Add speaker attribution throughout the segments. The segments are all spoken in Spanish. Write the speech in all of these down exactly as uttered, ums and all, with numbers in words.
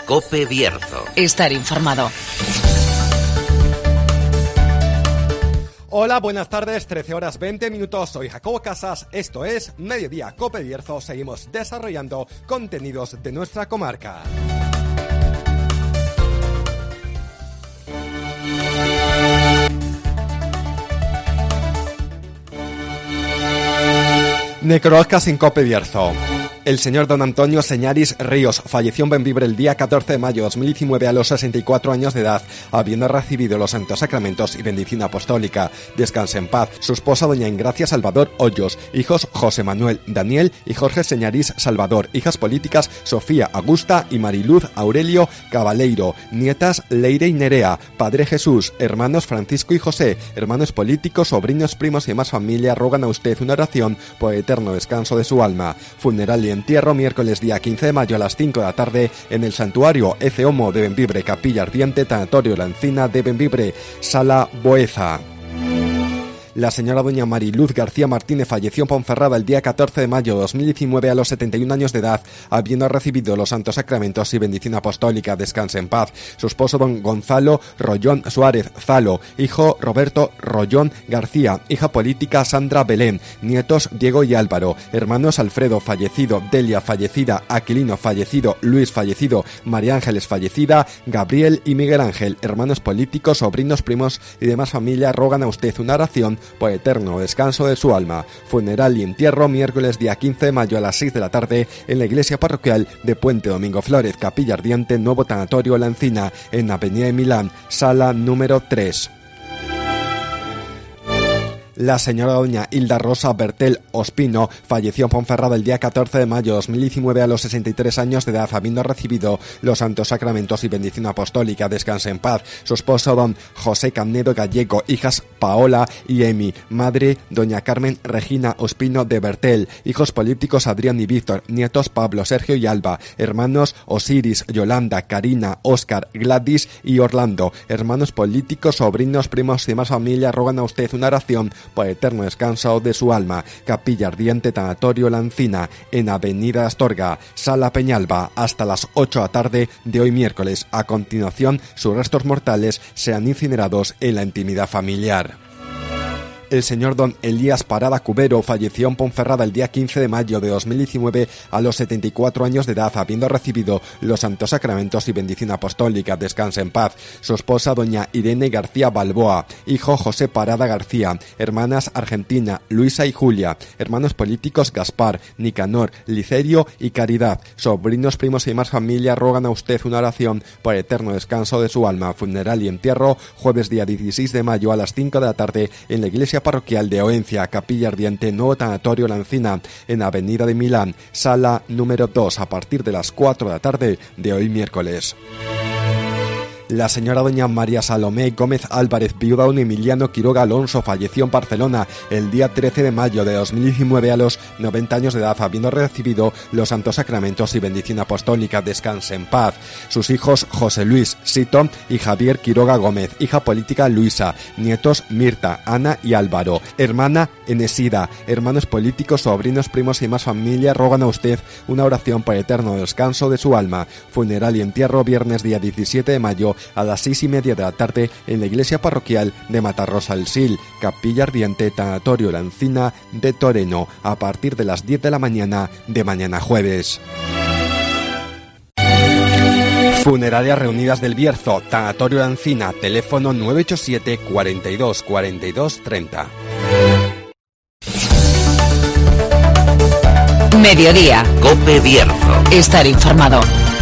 Speaker 1: COPE Bierzo.
Speaker 2: Estar informado.
Speaker 3: Hola, buenas tardes, trece horas veinte minutos, soy Jacobo Casas, esto es Mediodía COPE Bierzo, seguimos desarrollando contenidos de nuestra comarca. Necrológica sin COPE Bierzo. El señor don Antonio Señaris Ríos falleció en Bembibre el día catorce de mayo de dos mil diecinueve a los sesenta y cuatro años de edad, habiendo recibido los santos sacramentos y bendición apostólica. Descanse en paz. Su esposa doña Ingracia Salvador Hoyos, hijos José Manuel, Daniel y Jorge Señaris Salvador, hijas políticas Sofía Augusta y Mariluz Aurelio Cabaleiro, nietas Leire y Nerea, padre Jesús, hermanos Francisco y José, hermanos políticos, sobrinos, primos y demás familia rogan a usted una oración por el eterno descanso de su alma. Funeral y entierro miércoles día quince de mayo a las cinco de la tarde en el santuario Ece Homo de Bembibre, Capilla Ardiente, Tanatorio La Encina de Bembibre, Sala Boeza. La señora doña Mariluz García Martínez falleció en Ponferrada el día catorce de mayo de dos mil diecinueve a los setenta y un años de edad, habiendo recibido los santos sacramentos y bendición apostólica. Descanse en paz. Su esposo don Gonzalo Rollón Suárez Zalo, hijo Roberto Rollón García, hija política Sandra Belén, nietos Diego y Álvaro, hermanos Alfredo fallecido, Delia fallecida, Aquilino fallecido, Luis fallecido, María Ángeles fallecida, Gabriel y Miguel Ángel, hermanos políticos, sobrinos, primos y demás familia rogan a usted una oración por eterno descanso de su alma. Funeral y entierro miércoles día quince de mayo a las seis de la tarde en la iglesia parroquial de Puente Domingo Flórez, Capilla Ardiente, Nuevo Tanatorio La Encina, en Avenida de Milán, sala número tres. La señora doña Hilda Rosa Bertel Ospino falleció en Ponferrada el día catorce de mayo de dos mil diecinueve a los sesenta y tres años de edad, habiendo recibido los santos sacramentos y bendición apostólica. Descanse en paz. Su esposo don José Canedo Gallego, hijas Paola y Emi, madre doña Carmen Regina Ospino de Bertel, hijos políticos Adrián y Víctor, nietos Pablo, Sergio y Alba, hermanos Osiris, Yolanda, Karina, Óscar, Gladys y Orlando, hermanos políticos, sobrinos, primos y demás familia rogan a usted una oración por eterno descanso de su alma. Capilla Ardiente, Tanatorio La Encina, en Avenida Astorga, Sala Peñalba, hasta las ocho de la tarde de hoy miércoles. A continuación, sus restos mortales serán incinerados en la intimidad familiar. El señor don Elías Parada Cubero falleció en Ponferrada el día quince de mayo de dos mil diecinueve a los setenta y cuatro años de edad, habiendo recibido los santos sacramentos y bendición apostólica. Descanse en paz. Su esposa doña Irene García Balboa, hijo José Parada García, hermanas Argentina, Luisa y Julia, hermanos políticos Gaspar, Nicanor, Licerio y Caridad, sobrinos, primos y más familia rogan a usted una oración por el eterno descanso de su alma. Funeral y entierro jueves día dieciséis de mayo a las cinco de la tarde en la iglesia parroquial de Oencia, Capilla Ardiente, Nuevo Tanatorio La Encina, en Avenida de Milán, sala número dos, a partir de las cuatro de la tarde de hoy miércoles. La señora doña María Salomé Gómez Álvarez, viuda de un Emiliano Quiroga Alonso, falleció en Barcelona el día trece de mayo de dos mil diecinueve a los noventa años de edad, habiendo recibido los santos sacramentos y bendición apostólica. Descanse en paz. Sus hijos José Luis Sito y Javier Quiroga Gómez, hija política Luisa, nietos Mirta, Ana y Álvaro, hermana Enesida, hermanos políticos, sobrinos, primos y más familia rogan a usted una oración por el eterno descanso de su alma. Funeral y entierro viernes día diecisiete de mayo a las seis y media de la tarde en la iglesia parroquial de Matarrosa el Sil, Capilla Ardiente, Tanatorio La Encina de Toreno, a partir de las diez de la mañana de mañana jueves. Funerarias Reunidas del Bierzo, Tanatorio La Encina, teléfono nueve ocho siete, cuarenta y dos, cuarenta y dos, treinta.
Speaker 2: Mediodía.
Speaker 1: COPE Bierzo.
Speaker 2: Estar informado.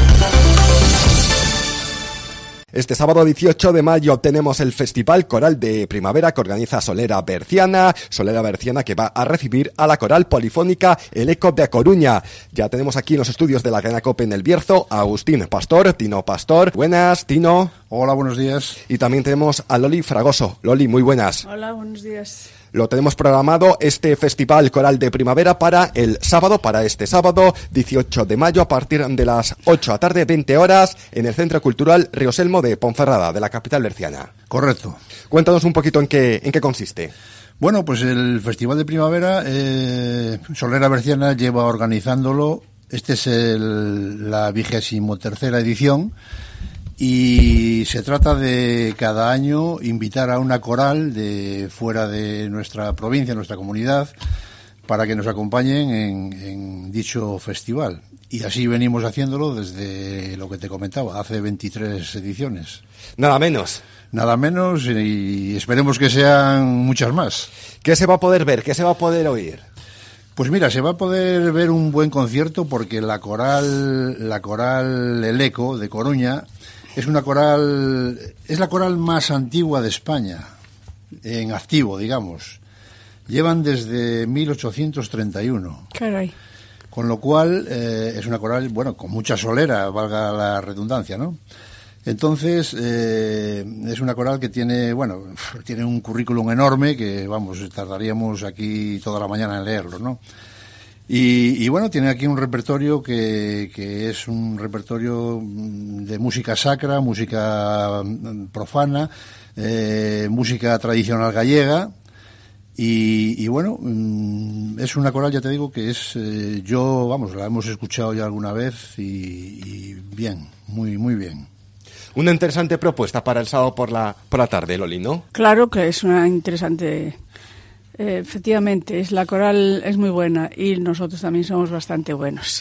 Speaker 3: Este sábado dieciocho de mayo tenemos el Festival Coral de Primavera que organiza Solera Berciana, Solera Berciana que va a recibir a la coral polifónica El Eco de A Coruña. Ya tenemos aquí en los estudios de la cadena COPE en el Bierzo a Agustín Pastor, Tino Pastor. Buenas, Tino.
Speaker 4: Hola, buenos días.
Speaker 3: Y también tenemos a Loli Fragoso. Loli, muy buenas.
Speaker 5: Hola, buenos días.
Speaker 3: Lo tenemos programado este Festival Coral de Primavera para el sábado, para este sábado dieciocho de mayo a partir de las ocho de la tarde, veinte horas, en el Centro Cultural Rioselmo de Ponferrada, de la capital berciana.
Speaker 4: Correcto.
Speaker 3: Cuéntanos un poquito en qué, en qué consiste.
Speaker 4: Bueno, pues el Festival de Primavera, eh, Solera Berciana lleva organizándolo Este es el, la vigésimo tercera edición y se trata de cada año invitar a una coral de fuera de nuestra provincia, nuestra comunidad, para que nos acompañen en, en dicho festival. Y así venimos haciéndolo desde lo que te comentaba, hace veintitrés ediciones.
Speaker 3: Nada menos.
Speaker 4: Nada menos y esperemos que sean muchas más.
Speaker 3: ¿Qué se va a poder ver? ¿Qué se va a poder oír?
Speaker 4: Pues mira, se va a poder ver un buen concierto porque la coral, la coral El Eco de Coruña es una coral, es la coral más antigua de España, en activo, digamos. Llevan desde mil ochocientos treinta y uno.
Speaker 5: Caray.
Speaker 4: Con lo cual eh, es una coral, bueno, con mucha solera, valga la redundancia, ¿no? Entonces, eh, es una coral que tiene, bueno, tiene un currículum enorme que, vamos, tardaríamos aquí toda la mañana en leerlo, ¿no? Y, y bueno, tiene aquí un repertorio que, que es un repertorio de música sacra, música profana, eh, música tradicional gallega. Y, y bueno, es una coral, ya te digo, que es, eh, yo, vamos, la hemos escuchado ya alguna vez y, y bien, muy, muy bien.
Speaker 3: Una interesante propuesta para el sábado por la, por la tarde, Loli, ¿no?
Speaker 5: Claro que es una interesante, eh, efectivamente, es la coral es muy buena y nosotros también somos bastante buenos.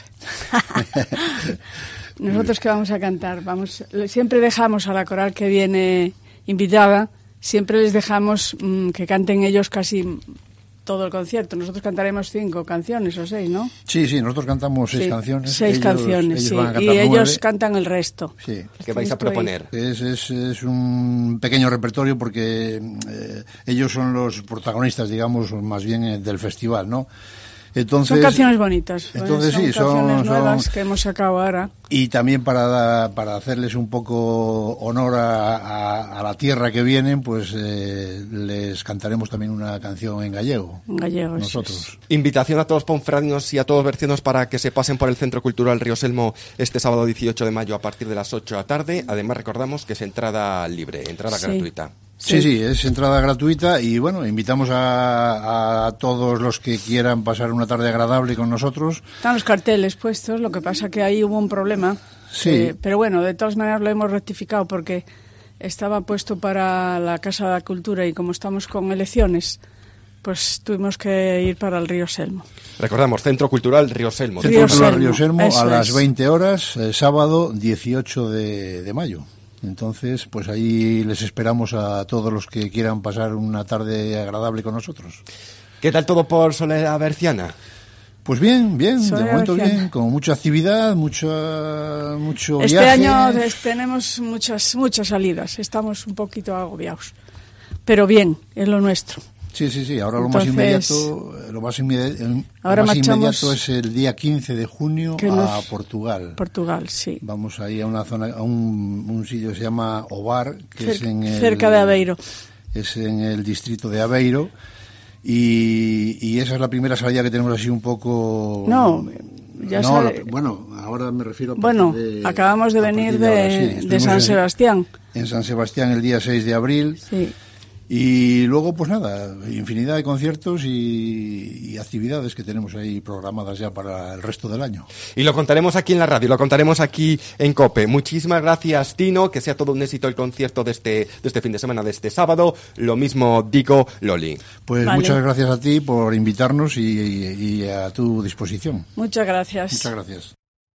Speaker 5: Nosotros que vamos a cantar, vamos, siempre dejamos a la coral que viene invitada, siempre les dejamos mmm, que canten ellos casi todo el concierto. Nosotros cantaremos cinco canciones o seis, ¿no?
Speaker 4: Sí, sí, nosotros cantamos seis
Speaker 5: sí,
Speaker 4: canciones.
Speaker 5: Seis
Speaker 4: ellos,
Speaker 5: canciones,
Speaker 4: ellos
Speaker 5: sí.
Speaker 4: Van a
Speaker 5: Y
Speaker 4: nueve.
Speaker 5: ellos cantan el resto.
Speaker 4: Sí.
Speaker 3: ¿Qué vais a proponer?
Speaker 4: Es, es, es un pequeño repertorio porque eh, ellos son los protagonistas, digamos, más bien eh, del festival, ¿no? Entonces,
Speaker 5: son canciones bonitas.
Speaker 4: Entonces
Speaker 5: son
Speaker 4: sí, son
Speaker 5: canciones nuevas
Speaker 4: son,
Speaker 5: que hemos sacado ahora.
Speaker 4: Y también para, para hacerles un poco honor a, a, a la tierra que vienen, pues eh, les cantaremos también una canción en gallego.
Speaker 5: En gallego,
Speaker 4: nosotros.
Speaker 5: Sí.
Speaker 3: Invitación a todos los ponferradianos y a todos los bercianos para que se pasen por el Centro Cultural Río Selmo este sábado dieciocho de mayo a partir de las ocho de la tarde. Además, recordamos que es entrada libre, entrada
Speaker 5: sí.
Speaker 3: gratuita.
Speaker 4: Sí, sí, es entrada gratuita y bueno, invitamos a, a todos los que quieran pasar una tarde agradable con nosotros.
Speaker 5: Están los carteles puestos, lo que pasa que ahí hubo un problema.
Speaker 4: Sí.
Speaker 5: Eh, pero bueno, de todas maneras lo hemos rectificado porque estaba puesto para la Casa de la Cultura y como estamos con elecciones, pues tuvimos que ir para el Río Selmo.
Speaker 3: Recordamos, Centro Cultural Río Selmo.
Speaker 4: Centro
Speaker 5: Río
Speaker 4: Cultural
Speaker 5: Selmo,
Speaker 4: Río Selmo
Speaker 5: eso
Speaker 4: a las
Speaker 5: es.
Speaker 4: veinte horas, eh, sábado dieciocho de mayo. Entonces, pues ahí les esperamos a todos los que quieran pasar una tarde agradable con nosotros.
Speaker 3: ¿Qué tal todo por Soledad Berciana?
Speaker 4: Pues bien, bien,
Speaker 5: Soledad
Speaker 4: de momento
Speaker 5: Berciana.
Speaker 4: bien, con mucha actividad, mucha, mucho
Speaker 5: Este
Speaker 4: viaje.
Speaker 5: año es- tenemos muchas muchas salidas, estamos un poquito agobiados, pero bien, es lo nuestro.
Speaker 4: Sí, sí, sí, ahora
Speaker 5: Entonces,
Speaker 4: lo más inmediato, lo más, inmedi-
Speaker 5: ahora
Speaker 4: lo más
Speaker 5: marchamos-
Speaker 4: inmediato es el día quince de junio
Speaker 5: Que
Speaker 4: a
Speaker 5: nos-
Speaker 4: Portugal.
Speaker 5: Portugal, sí.
Speaker 4: Vamos ahí a una zona, a un, un sitio que se llama Ovar, que es
Speaker 5: Cer-
Speaker 4: en el,
Speaker 5: cerca de Aveiro.
Speaker 4: Es en el distrito de Aveiro. Y, y esa es la primera salida que tenemos así un poco...
Speaker 5: No, ya
Speaker 4: no,
Speaker 5: sabe-
Speaker 4: la- bueno, ahora me refiero a
Speaker 5: Bueno,
Speaker 4: partir de-
Speaker 5: acabamos de
Speaker 4: a partir
Speaker 5: venir
Speaker 4: ahora,
Speaker 5: de,
Speaker 4: sí.
Speaker 5: de
Speaker 4: Estuvimos
Speaker 5: San
Speaker 4: en-
Speaker 5: Sebastián.
Speaker 4: En San Sebastián el día seis de abril.
Speaker 5: Sí.
Speaker 4: Y luego, pues nada, infinidad de conciertos y, y actividades que tenemos ahí programadas ya para el resto del año.
Speaker 3: Y lo contaremos aquí en la radio, lo contaremos aquí en COPE. Muchísimas gracias, Tino, que sea todo un éxito el concierto de este, de este fin de semana, de este sábado. Lo mismo digo, Loli.
Speaker 4: Pues
Speaker 5: Vale.
Speaker 4: muchas gracias a ti por invitarnos y, y- y a tu disposición.
Speaker 5: Muchas gracias.
Speaker 4: Muchas gracias.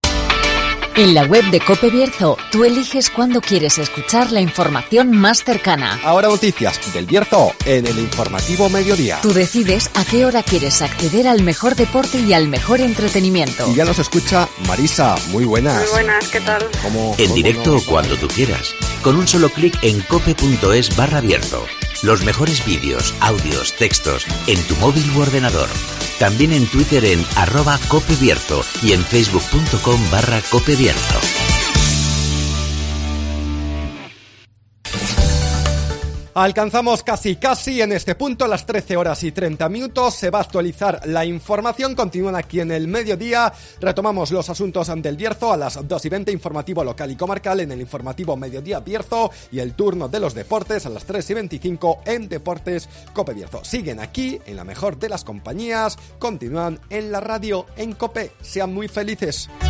Speaker 2: En la web de COPE Bierzo, tú eliges cuándo quieres escuchar la información más cercana.
Speaker 3: Ahora noticias del Bierzo en el informativo mediodía.
Speaker 2: Tú decides a qué hora quieres acceder al mejor deporte y al mejor entretenimiento.
Speaker 3: Y ya nos escucha Marisa, muy buenas.
Speaker 6: Muy buenas, ¿qué tal?
Speaker 3: ¿Cómo-
Speaker 1: En
Speaker 3: cómo
Speaker 1: directo
Speaker 3: no?
Speaker 1: o cuando tú quieras. Con un solo clic en cope.es barra Bierzo. Los mejores vídeos, audios, textos en tu móvil u ordenador. También en Twitter en arroba copebierzo y en facebook.com barra copebierzo.
Speaker 3: Alcanzamos casi casi en este punto las trece horas y treinta minutos, se va a actualizar la información, continúan aquí en el mediodía, retomamos los asuntos del Bierzo a las dos y veinte, informativo local y comarcal en el informativo Mediodía Bierzo y el turno de los deportes a las tres y veinticinco en Deportes Cope Bierzo. Siguen aquí en la mejor de las compañías, continúan en la radio en Cope, sean muy felices.